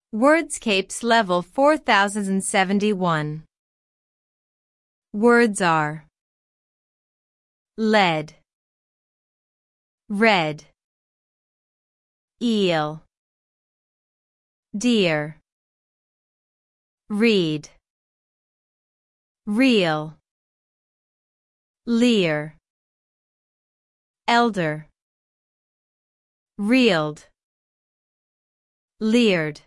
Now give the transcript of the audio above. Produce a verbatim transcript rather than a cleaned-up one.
Wordscapes level four thousand seventy-one. Words are lead, red, eel, deer, reed, reel, leer, elder, reeled, leered.